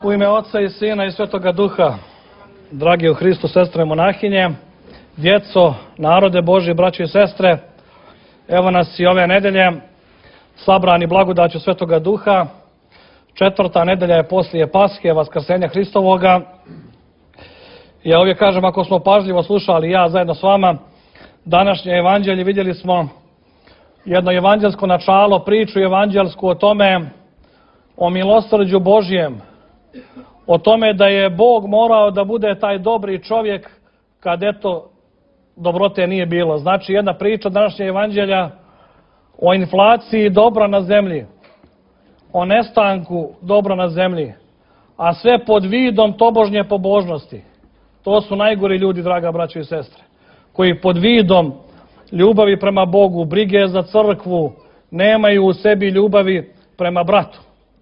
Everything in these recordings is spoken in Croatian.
U ime Oca i Sina i Svetoga Duha, dragi u Hristu sestre monahinje, djeco, narode Božji, braćo i sestre, evo nas i ove nedelje, sabrani blagodaću Svetoga Duha. 4. nedelja je poslije Paske, Vaskrsenja Hristovoga. Ja uvijek kažem, ako smo pažljivo slušali, ja zajedno s vama, današnje evanđelje, vidjeli smo jedno evanđelsko načalo, priču evanđelsku o tome, o milosrđu Božjem, o tome da je Bog morao da bude taj dobri čovjek kad eto dobrote nije bilo. Znači jedna priča današnje evanđelja o inflaciji dobra na zemlji, o nestanku dobra na zemlji, a sve pod vidom tobožnje pobožnosti. To su najgori ljudi, draga braćo i sestre, koji pod vidom ljubavi prema Bogu, brige za crkvu, nemaju u sebi ljubavi prema bratu.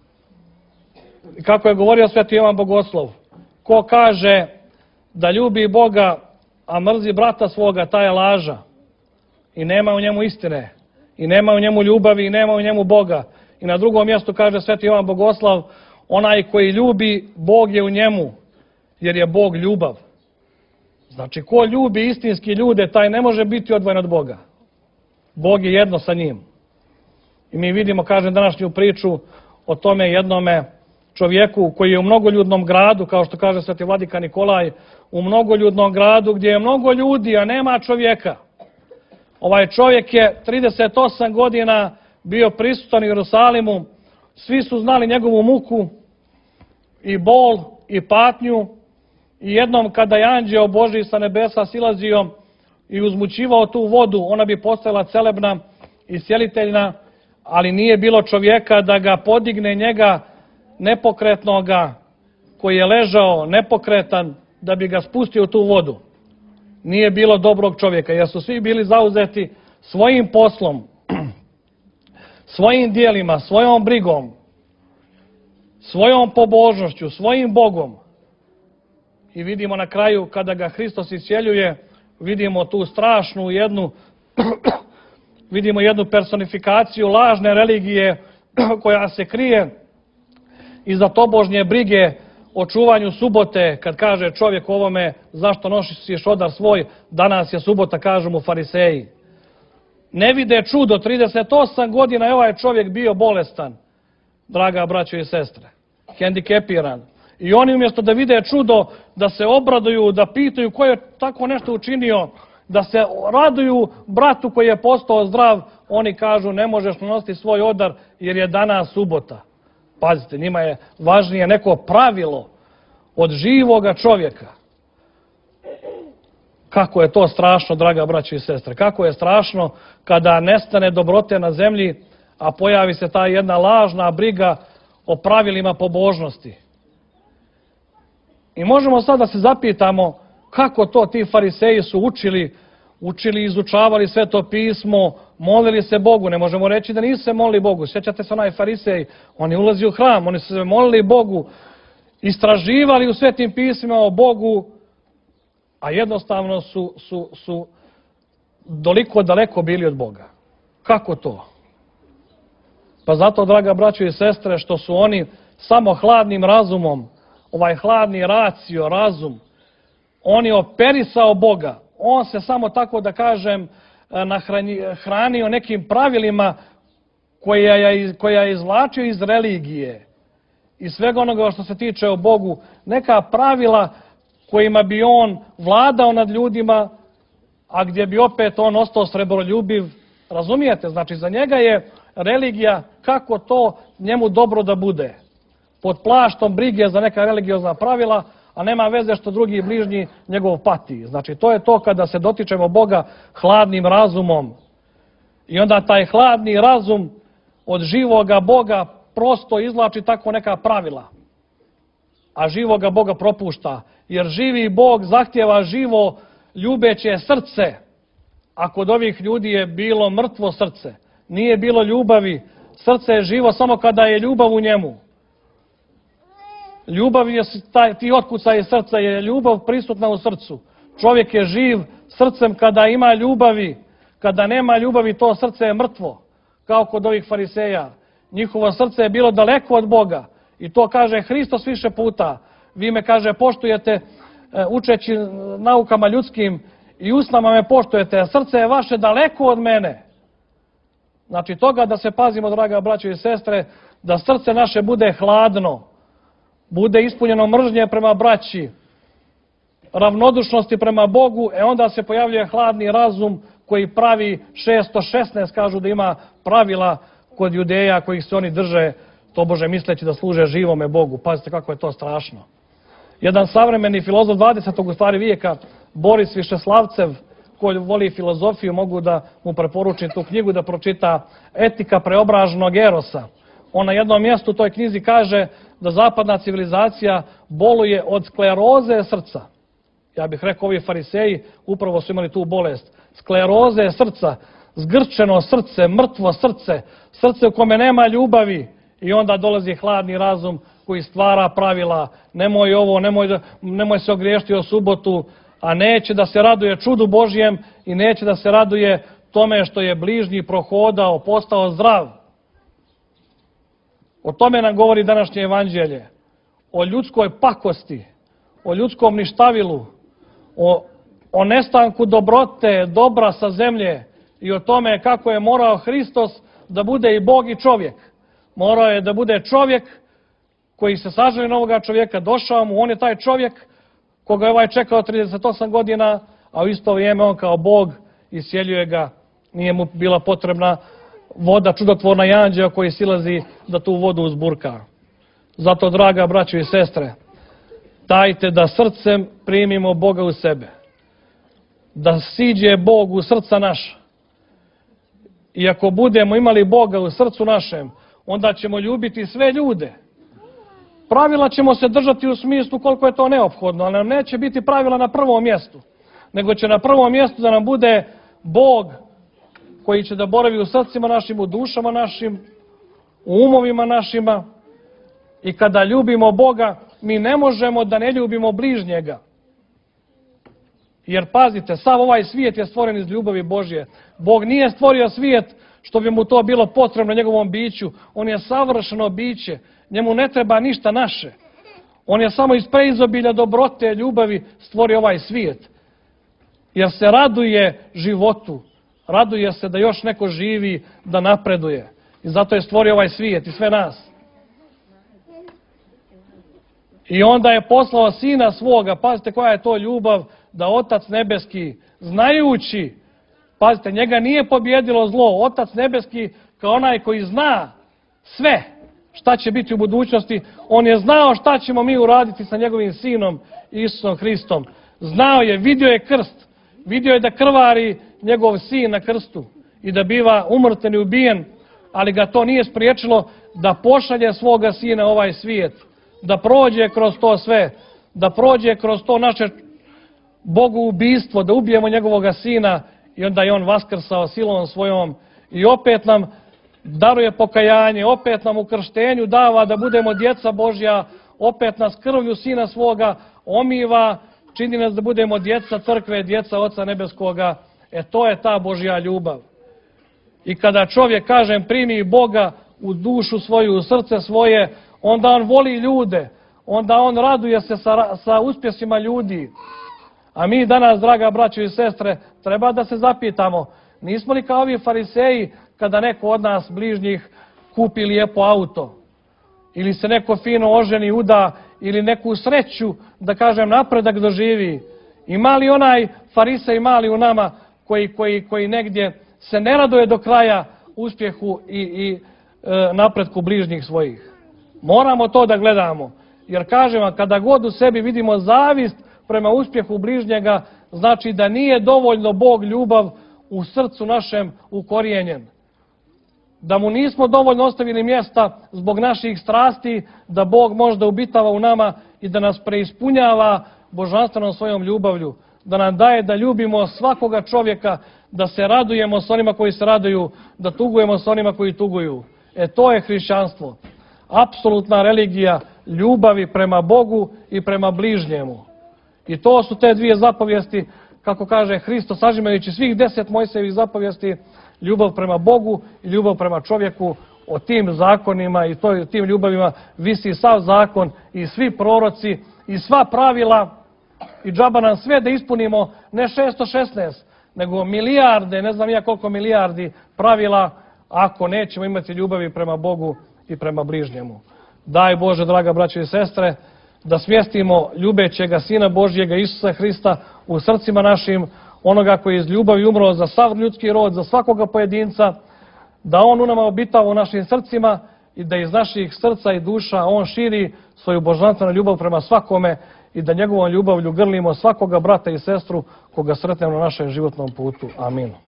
I kako je govorio Sveti Jovan Bogoslov, ko kaže da ljubi Boga, a mrzi brata svoga, taj je laža. I nema u njemu istine, i nema u njemu ljubavi, i nema u njemu Boga. I na drugom mjestu kaže Sveti Jovan Bogoslav, onaj koji ljubi, Bog je u njemu, jer je Bog ljubav. Znači, ko ljubi istinski ljude, taj ne može biti odvojen od Boga. Bog je jedno sa njim. I mi vidimo, kažem, današnju priču o tome jednome čovjeku koji je u mnogoljudnom gradu, kao što kaže Sveti Vladika Nikolaj, u mnogoljudnom gradu gdje je mnogo ljudi, a nema čovjeka. Ovaj čovjek je 38 godina bio prisutan u Jerusalimu, svi su znali njegovu muku i bol i patnju, i jednom kada je anđeo Božji sa nebesa silazio i uzmućivao tu vodu, ona bi postala celebna i sjeliteljna, ali nije bilo čovjeka da ga podigne, njega nepokretnoga, koji je ležao nepokretan, da bi ga spustio u tu vodu. Nije bilo dobrog čovjeka, jer su svi bili zauzeti svojim poslom, svojim dijelima, svojom brigom, svojom pobožnošću, svojim Bogom. I vidimo na kraju, kada ga Hristos iscijeljuje, vidimo tu strašnu vidimo jednu personifikaciju lažne religije koja se krije iza tobožnje brige o čuvanju subote. Kad kaže čovjek ovome, zašto nosiš odar svoj, danas je subota, kažu mu fariseji. Ne vide čudo, 38 godina je ovaj čovjek bio bolestan, draga braćo i sestre, hendikepiran. I oni umjesto da vide čudo, da se obraduju, da pitaju ko je tako nešto učinio, da se raduju bratu koji je postao zdrav, oni kažu ne možeš nositi svoj odar jer je danas subota. Pazite, njima je važnije neko pravilo od živoga čovjeka. Kako je to strašno, draga braćo i sestre, kako je strašno kada nestane dobrote na zemlji, a pojavi se ta jedna lažna briga o pravilima pobožnosti. I možemo sad da se zapitamo kako to ti fariseji su učili, izučavali Sveto pismo, molili se Bogu. Ne možemo reći da nisu se molili Bogu. Sjećate se onaj farisej, oni ulazi u hram, oni su se molili Bogu, istraživali u Svetim pismima o Bogu, a jednostavno su toliko daleko bili od Boga. Kako to? Pa zato, draga braćo i sestre, što su oni samo hladnim razumom, ovaj hladni racio, razum, on je operisao Boga. On se samo, tako da kažem, hranio nekim pravilima koja je izvlačio iz religije i svega onoga što se tiče o Bogu, neka pravila kojima bi on vladao nad ljudima, a gdje bi opet on ostao srebroljubiv. Razumijete? Znači, za njega je religija kako to njemu dobro da bude. Pod plaštom brige za neka religiozna pravila, a nema veze što drugi bližnji njegov pati. Znači, to je to kada se dotičemo Boga hladnim razumom. I onda taj hladni razum od živoga Boga prosto izvlači tako neka pravila. A živoga Boga propušta. Jer živi Bog zahtjeva živo, ljubeće srce. A kod ovih ljudi je bilo mrtvo srce. Nije bilo ljubavi. Srce je živo samo kada je ljubav u njemu. Ljubav je, ti otkucaji srca, je ljubav prisutna u srcu. Čovjek je živ srcem kada ima ljubavi. Kada nema ljubavi, to srce je mrtvo. Kao kod ovih fariseja. Njihovo srce je bilo daleko od Boga. I to kaže Hristos više puta. Vi me, kaže, poštujete učeći naukama ljudskim i usnama me poštujete, a srce je vaše daleko od mene. Znači toga da se pazimo, draga braćo i sestre, da srce naše bude hladno, bude ispunjeno mržnje prema braći, ravnodušnosti prema Bogu, onda se pojavljuje hladni razum koji pravi 616, kažu da ima pravila kod Judeja kojih se oni drže, tobože misleći da služe živome Bogu. Pazite kako je to strašno. Jedan savremeni filozof 20. u stvari vijeka, Boris Višeslavcev, koji voli filozofiju, mogu da mu preporučim tu knjigu da pročita Etika preobraženog erosa. On na jednom mjestu u toj knjizi kaže da zapadna civilizacija boluje od skleroze srca. Ja bih rekao, ovi fariseji upravo su imali tu bolest. Skleroze srca, zgrčeno srce, mrtvo srce, srce u kome nema ljubavi. I onda dolazi hladni razum koji stvara pravila. Nemoj ovo, nemoj se ogriješiti o subotu, a neće da se raduje čudu Božjem i neće da se raduje tome što je bližnji prohodao, postao zdrav. O tome nam govori današnje evanđelje. O ljudskoj pakosti, o ljudskom ništavilu, o nestanku dobrote, dobra sa zemlje i o tome kako je morao Hristos da bude i Bog i čovjek. Morao je da bude čovjek koji se saželi na ovoga čovjeka, došao mu, on je taj čovjek koga je ovaj čekao 38 godina, a u isto vrijeme on kao Bog isjeljuje ga, nije mu bila potrebna voda čudotvorna i anđeo koji silazi da tu vodu uzburka. Zato, draga braćo i sestre, dajte da srcem primimo Boga u sebe, da siđe Bog u srca naša. I ako budemo imali Boga u srcu našem, onda ćemo ljubiti sve ljude. Pravila ćemo se držati u smislu koliko je to neophodno, ali nam neće biti pravila na prvom mjestu, nego će na prvom mjestu da nam bude Bog koji će da boravi u srcima našim, u dušama našim, u umovima našima. I kada ljubimo Boga, mi ne možemo da ne ljubimo bližnjega. Jer pazite, sav ovaj svijet je stvoren iz ljubavi Božje. Bog nije stvorio svijet što bi mu to bilo potrebno njegovom biću. On je savršeno biće. Njemu ne treba ništa naše. On je samo iz preizobilja dobrote, ljubavi stvorio ovaj svijet. Jer se raduje životu. Raduje se da još neko živi, da napreduje. I zato je stvorio ovaj svijet i sve nas. I onda je poslao Sina svoga, pazite koja je to ljubav, da Otac nebeski, znajući, pazite, njega nije pobjedilo zlo, Otac nebeski kao onaj koji zna sve šta će biti u budućnosti, on je znao šta ćemo mi uraditi sa njegovim Sinom Isusom Hristom. Znao je, vidio je krst, vidio je da krvari njegov Sin na krstu i da biva umrten i ubijen, ali ga to nije spriječilo da pošalje svoga Sina u ovaj svijet, da prođe kroz to sve, da prođe kroz to naše bogoubistvo, da ubijemo njegovoga Sina i onda je on vaskrsao silom svojom i opet nam daruje pokajanje, opet nam u krštenju dava da budemo djeca Božja, opet nas krvlju Sina svoga omiva, čini nas da budemo djeca crkve, djeca Oca nebeskoga. To je ta Božja ljubav. I kada čovjek, kažem, primi Boga u dušu svoju, u srce svoje, onda on voli ljude, onda on raduje se sa uspjesima ljudi. A mi danas, draga braćo i sestre, treba da se zapitamo, nismo li kao ovi fariseji kada neko od nas bližnjih kupi lijepo auto, ili se neko fino oženi, uda, ili neku sreću, da kažem, napredak doživi. Ima li onaj farisej mali u nama koji negdje se ne raduje do kraja uspjehu i napretku bližnjih svojih? Moramo to da gledamo, jer kažem vam, kada god u sebi vidimo zavist prema uspjehu bližnjega, znači da nije dovoljno Bog ljubav u srcu našem ukorijenjen. Da mu nismo dovoljno ostavili mjesta zbog naših strasti, da Bog možda ubitava u nama i da nas preispunjava božanstvenom svojom ljubavlju. Da nam daje da ljubimo svakoga čovjeka, da se radujemo s onima koji se raduju, da tugujemo s onima koji tuguju. To je hrišćanstvo. Apsolutna religija ljubavi prema Bogu i prema bližnjemu. I to su te dvije zapovijesti, kako kaže Hristos, sažimajući svih 10 Mojsijevih zapovijesti, ljubav prema Bogu i ljubav prema čovjeku. o tim zakonima i tim ljubavima visi sav zakon i svi proroci i sva pravila i džaba nam sve da ispunimo ne 616, nego milijarde, ne znam ja koliko milijardi pravila ako nećemo imati ljubavi prema Bogu i prema bližnjemu. Daj Bože, draga braćo i sestre, da smjestimo ljubećega Sina Božjega Isusa Hrista u srcima našim, onoga koji je iz ljubavi umro za sav ljudski rod, za svakoga pojedinca, da on u nama obitava u našim srcima i da iz naših srca i duša on širi svoju božanstvenu ljubav prema svakome i da njegovom ljubavlju grlimo svakoga brata i sestru koga sretnemo na našem životnom putu. Amin.